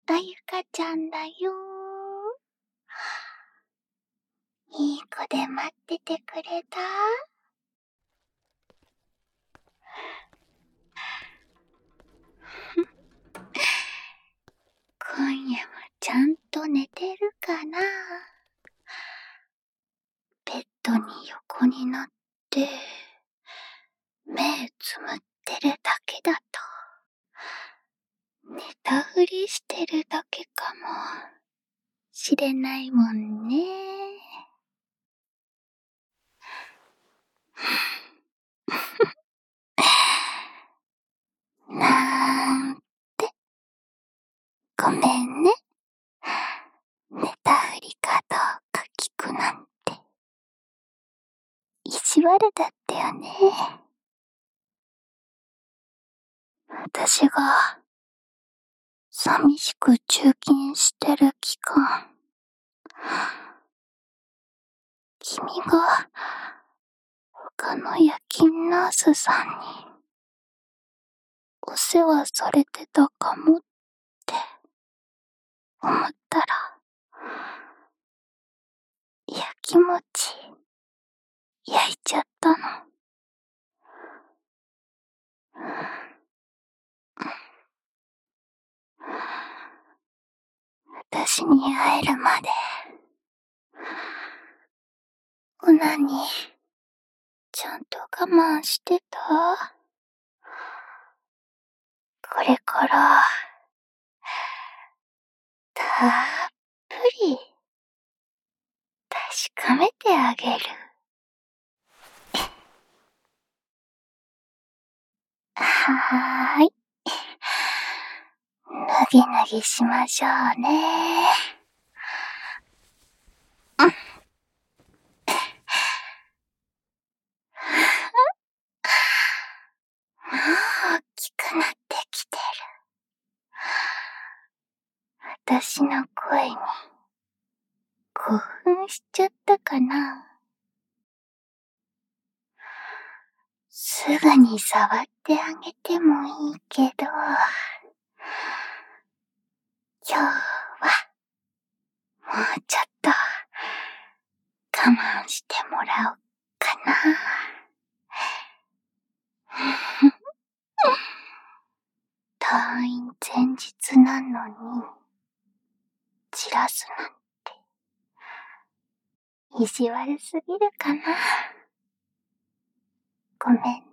たゆかちゃんだよ。いい子で待っててくれた？今夜はちゃんと寝てるかな？ベッドに横になって目つむってるだけだと寝たふりしてるだけかもしれないもんね。なんてごめんね。寝たふりかどうか聞くなんて意地悪だったよね。私が寂しく中勤してる期間、君が他の夜勤ナースさんにお世話されてたかもって思ったらやきもち焼いちゃったの。私に会えるまでオナニーちゃんと我慢してた？これからたっぷり確かめてあげる。はーい。脱ぎ脱ぎしましょうね。大きくなってきてる。私の声に興奮しちゃったかな？すぐに触ってあげてもいいけど、今日はもうちょっと我慢してもらおうかな。退院前日なのに散らすなんて意地悪すぎるかな。ごめんね。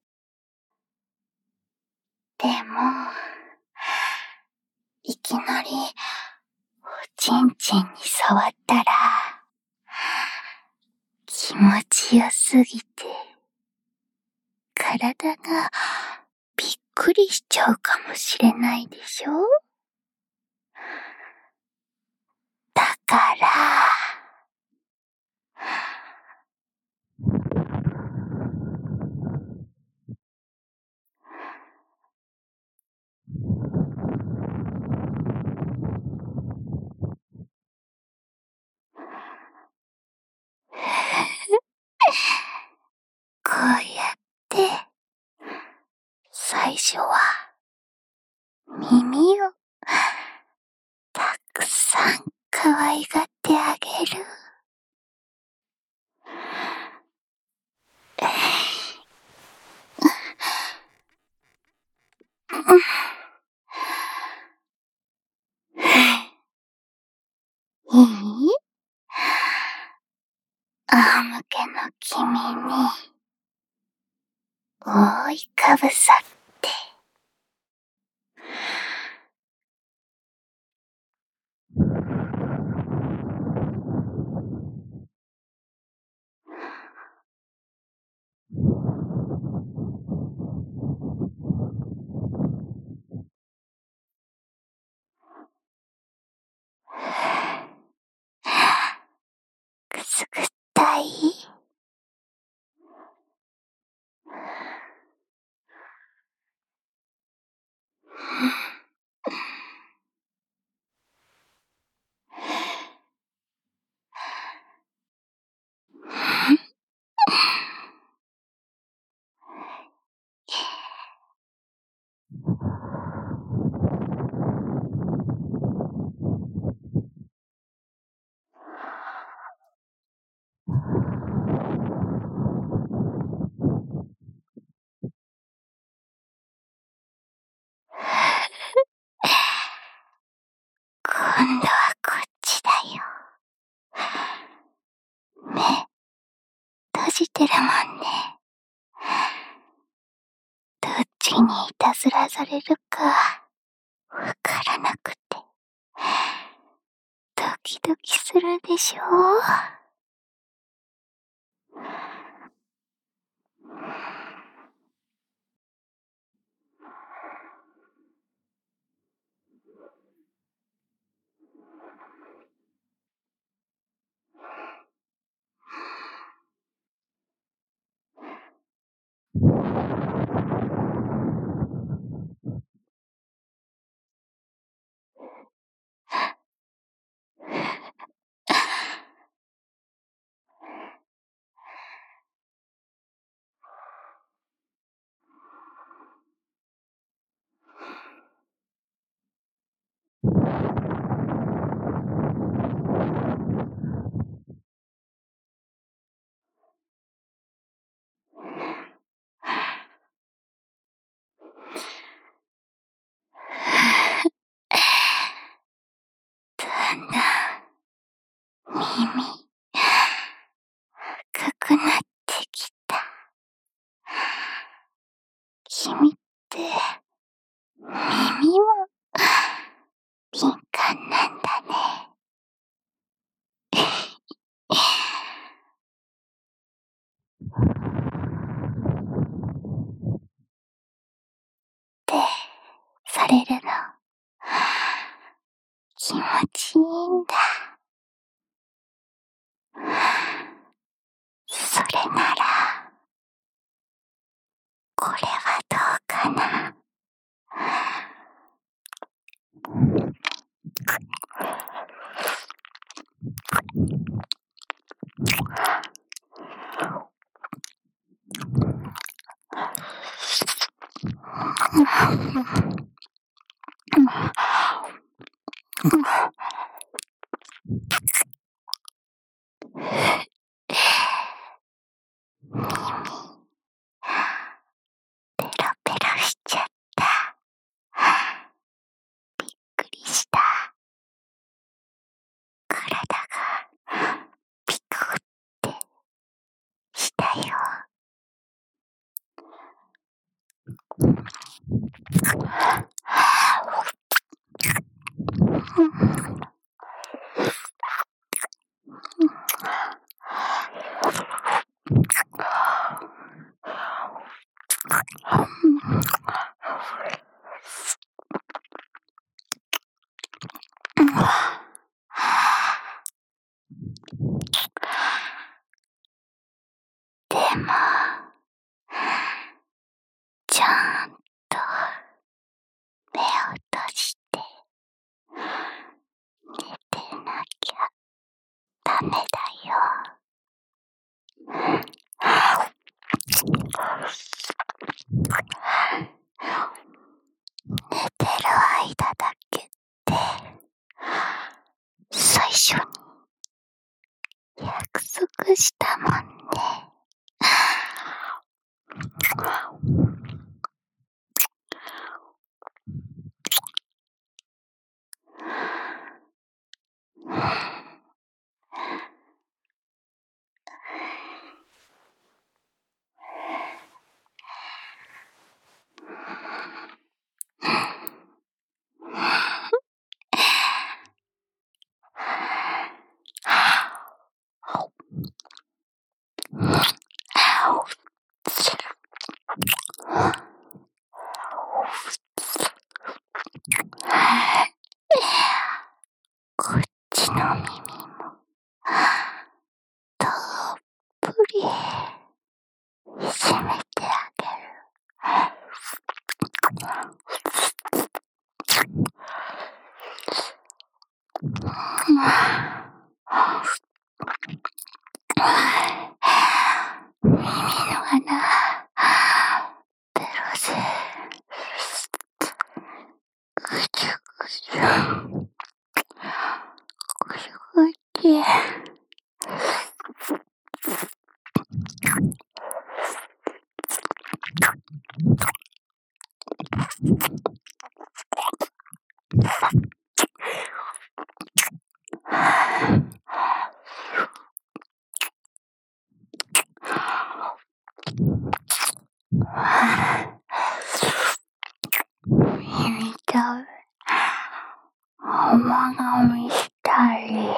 でもいきなりおちんちんに触ったら気持ちよすぎて体がびっくりしちゃうかもしれないでしょ？だからこうやって最初は耳をたくさん可愛がってあげる。いい？仰向けの君に覆いかぶさってくすぐったい？ 今度はこっちだよ。目、閉じてるもんね。どっちにいたずらされるか、わからなくて、ドキドキするでしょ。だんだん耳赤くなってきた。君って耳も敏感なんだね。ってされるの気持ちいいんだ。それならこれはどうかな。ペロペロしちゃった。びっくりした。体がピクってしたよ。でもちゃんと目を閉じて寝てなきゃダメだよ。寝てる間だけって最初に約束したもんね。こっちの耳もたっぷりいじめてあげる。耳の穴ペロスぐちゅぐちゅぐちゅぐちゅ。 甘噛みしたり、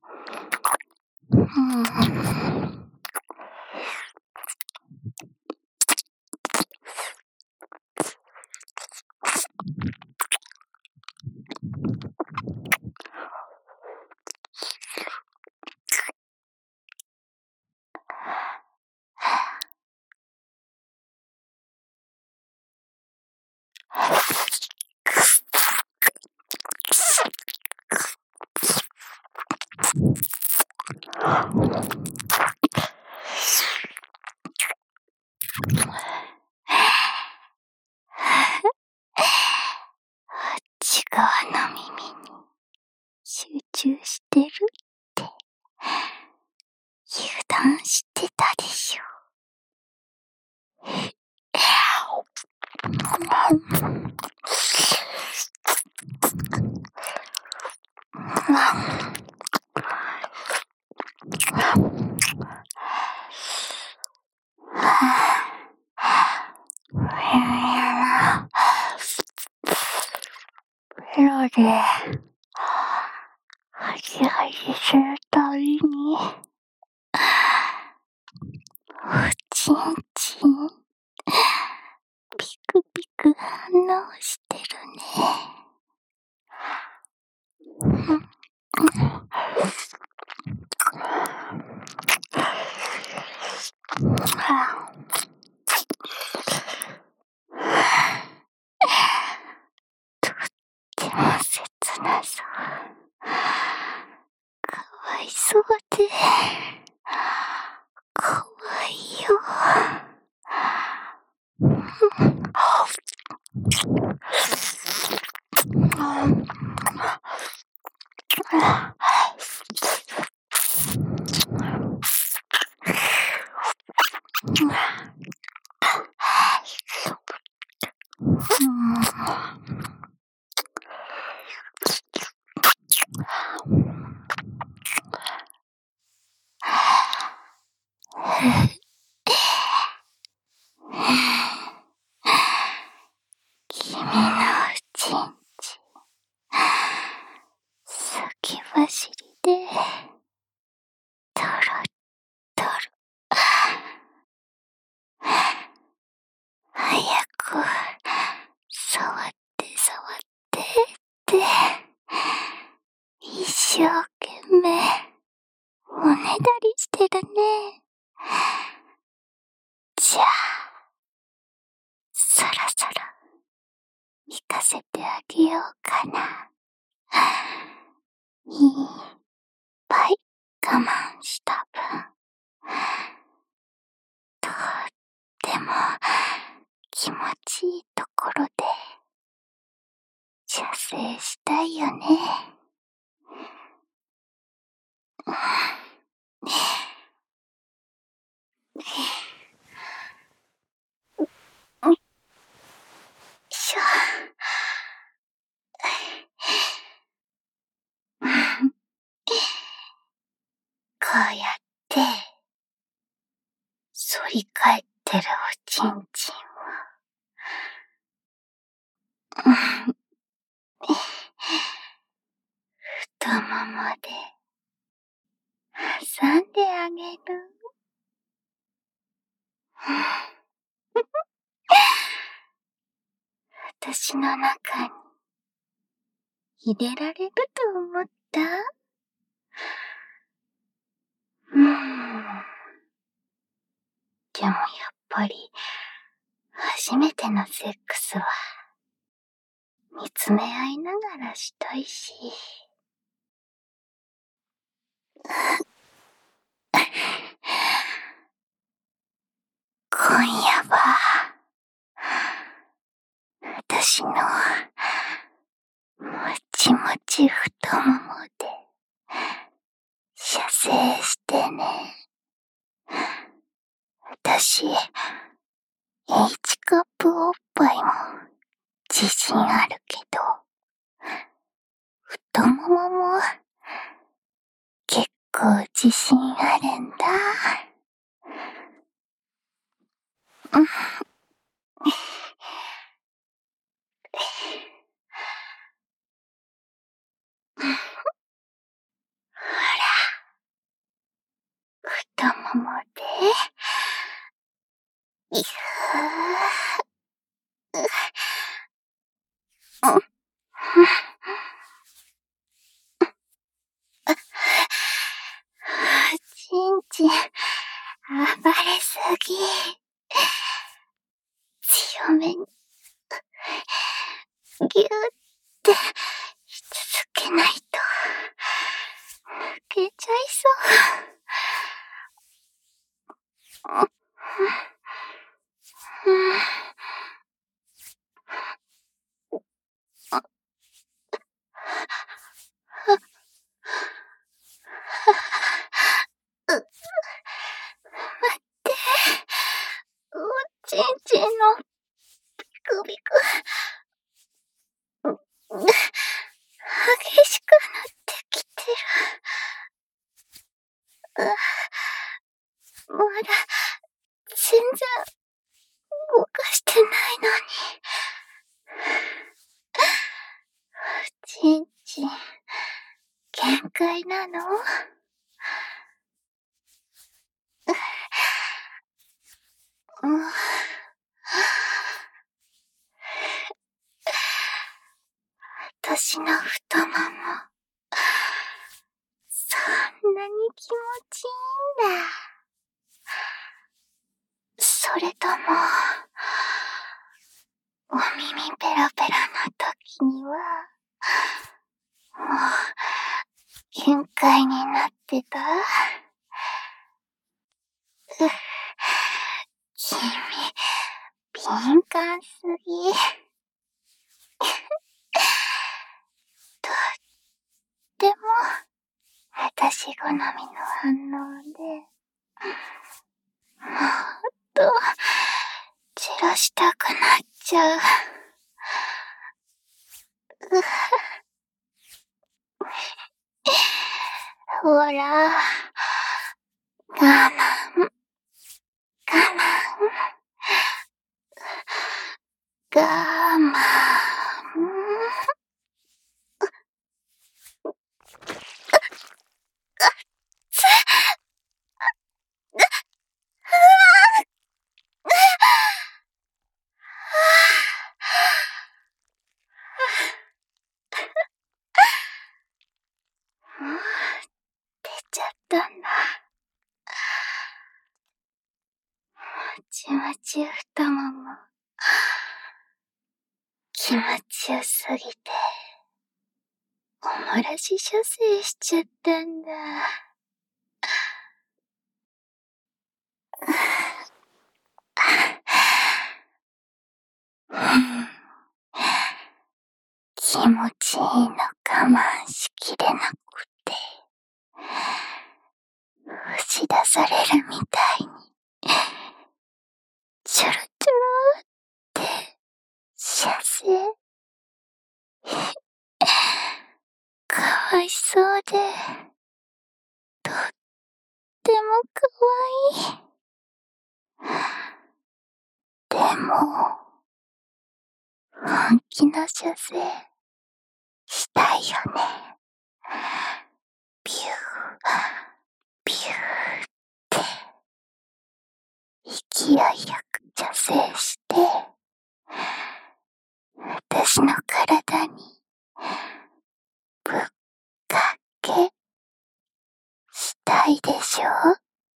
あっち側の耳に集中してるって油断してたでしょ。ベロでハジハジするたびにおちんちんピクピク反応してるね。とっても切なそう。かわいそうでかわいいよ。君のおちんち先走りでトロットロ。早く触って触ってって一生懸命おねだりしてるね。じゃあそろそろ行かせてあげようかな。いっぱい我慢した分、とっても気持ちいいところで射精したいよね。しょ。こうやって反り返ってるおちんちんを太ももで挟んであげる。私の中に入れられると思った？でもやっぱり初めてのセックスは見つめ合いながらしたいし。今夜は私のもちもち太ももで射精してね。私 H カップおっぱいも自信あるけど、太ももも結構自信あるんだ。 ももで、ゆー、ちんちん、暴れすぎ。強めに、ぎゅーってし続けないと、抜けちゃいそう。待って、おちんちんのビクビク、激しくなってきてる。まだ全然動かしてないのに。ちんちん、限界なの？私の太もも、そんなに気持ちいいんだ。それとも、お耳ペラペラな時には、もう、限界になってた？君、敏感すぎ。とっても、私好みの反応で、もっと、散らしたくなっちゃう。ほら、我慢、我慢、我慢。出ちゃったんだ。もちもち太もも、気持ちよすぎて、おもらし射精しちゃったんだ。気持ちいいの我慢しきれなくて、押し出されるみたいに、ちょろちょろって射精。かわいそうで、とってもかわいい。でも、本気の射精したいよね。ビュー、ビューって勢いよく射精して、私の体にぶっかけしたいでしょ？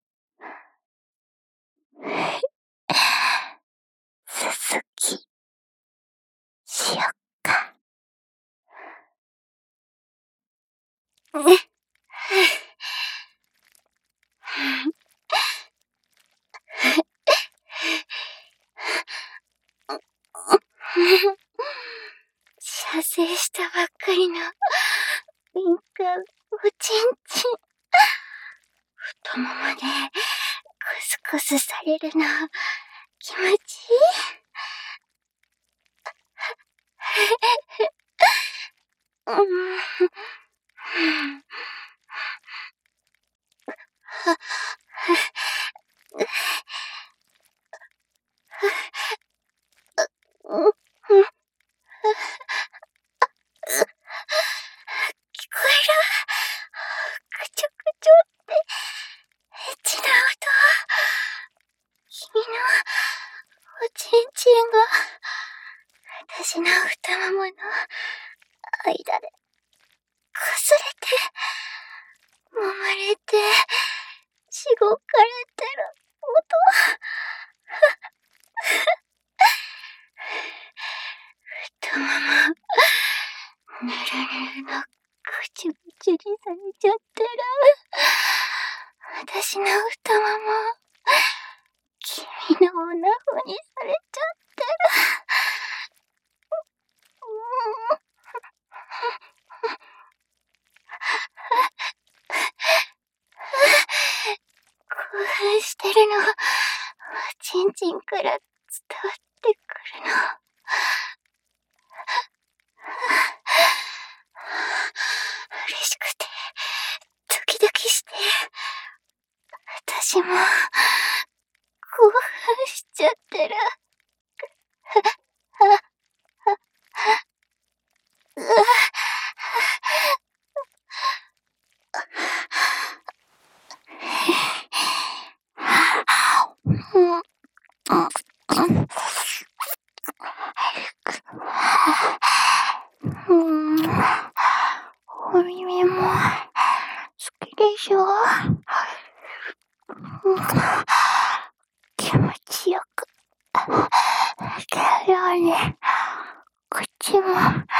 続きしよっか。射精したばっかりの敏感おちんちん、太ももでクスクスされるの気持ちいい？聞こえる？くちょくちょってエッチな音。 置かれてる音。太もも、ぬるぬるのぐちゅぐちゅにされちゃってる。私の太もも、君のオナホにされちゃってる。興奮してるの、ちんちんから伝わってくるの。嬉しくて、ドキドキして、私も、興奮しちゃってる。お耳も好きでしょ。気持ちよくだよね。口もいっ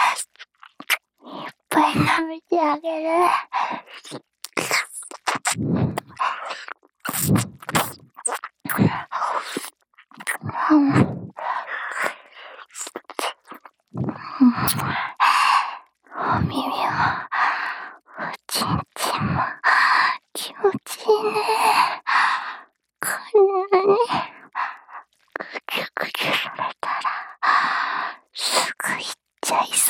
ぱい舐めてあげる。お耳もおちんちんも気持ちいいね。こんなにぐちゅぐちゅされたらすぐ行っちゃいそう。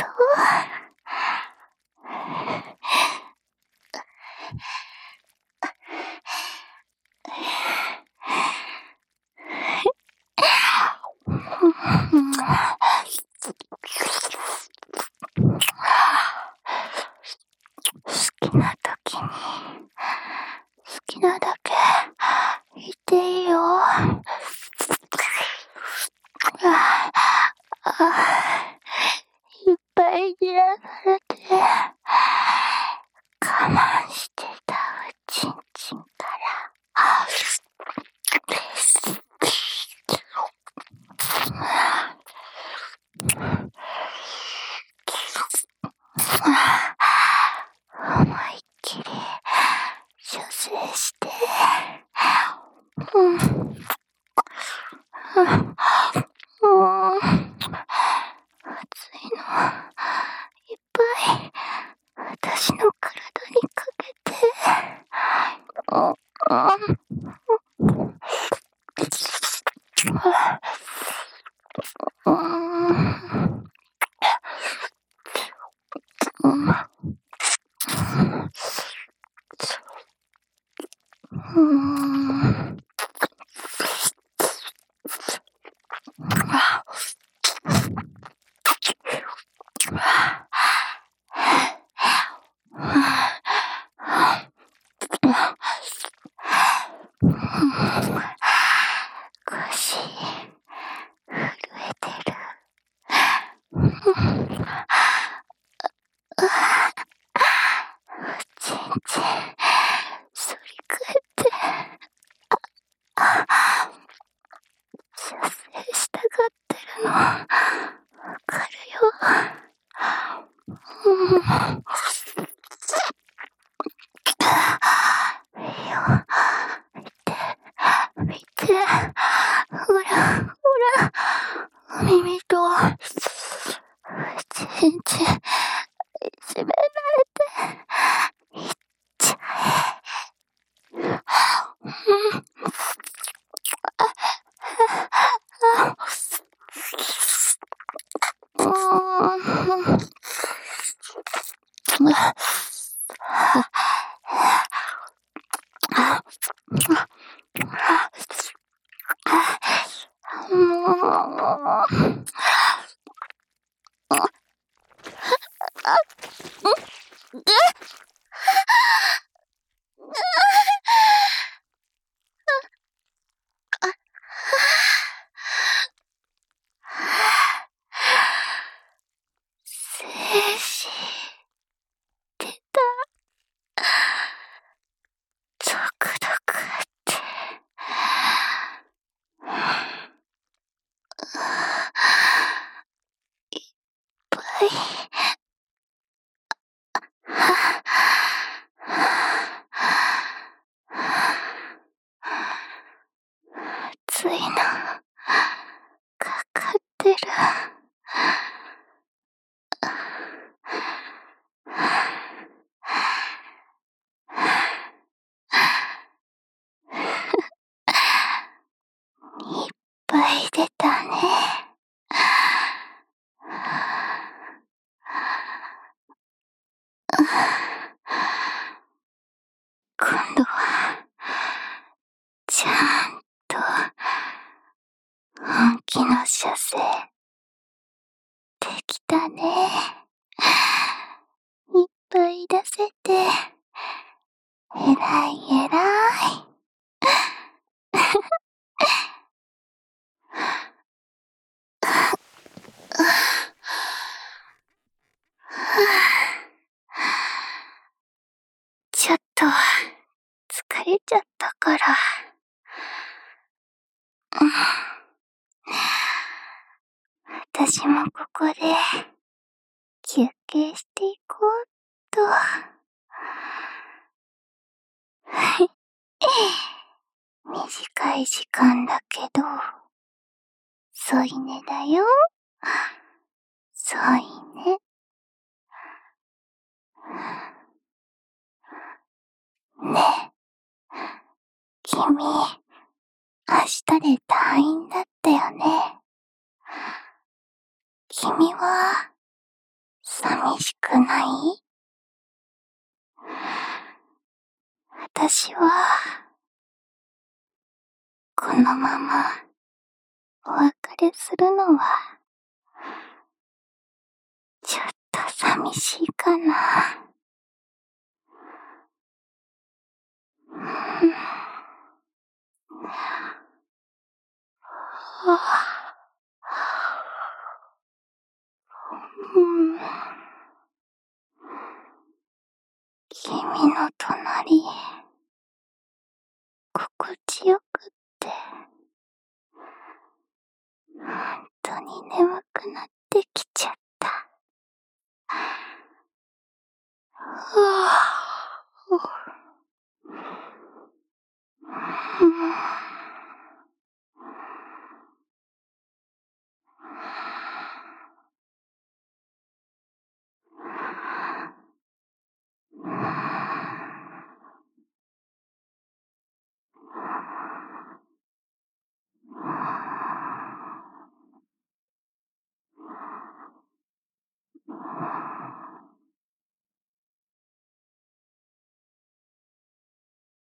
好きな時に好きなだけ言っていいよ。いっぱいじらされて我慢してたおちんちんから思いっきり射精して、熱いのいっぱい私の体にかけて、腰震えてる。ちんちん反り返って射精したがってるのわかるよ。いいよ、見てほらほら、お耳とちんちんいじめられていっちゃえ。精子出た。 次の射精、できたね。いっぱい出せて、えらいえらい。ちょっと、疲れちゃったから。私もここで、休憩していこうっと。短い時間だけど、添い寝だよ。添い寝。ねえ、君、明日で退院だったよね。君は、寂しくない？私は、このまま、お別れするのは、ちょっと寂しいかな。君の隣、心地よくって、本当に眠くなってきちゃった。